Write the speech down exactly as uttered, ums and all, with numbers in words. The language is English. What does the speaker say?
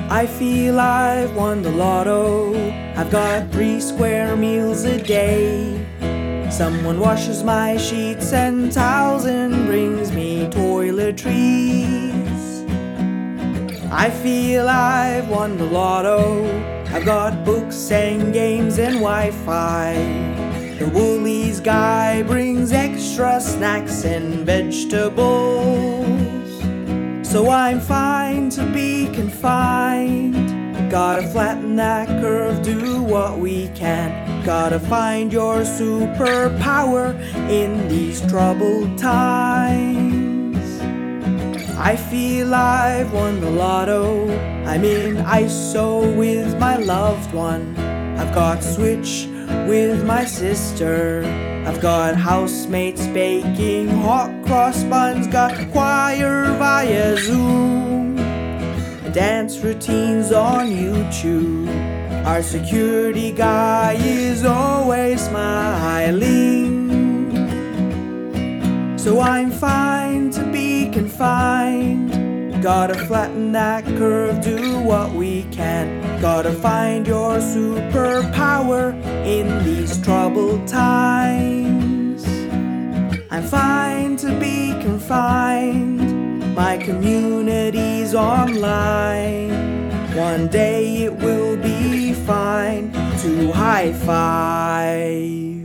I feel I've won the lotto. I've got three square meals a day. Someone washes my sheets and towels and brings me toiletries. I feel I've won the lotto. I've got books and games and Wi-Fi. The Woolies guy brings extra snacks and vegetables. So I'm fine to be confined. Gotta flatten that curve, do what we can. Gotta find your superpower in these troubled times. I feel I've won the lotto. I'm in I S O with my loved one. I've got Switch with my sister. I've got housemates baking hot cross buns. Got choir via Zoom, dance routines on YouTube. Our security guy is always smiling. So I'm fine to be confined. Gotta flatten that curve, do what we can. Gotta find your superpower in these troubled times. I'm fine to be confined. My community's online. One day it will be fine to high five.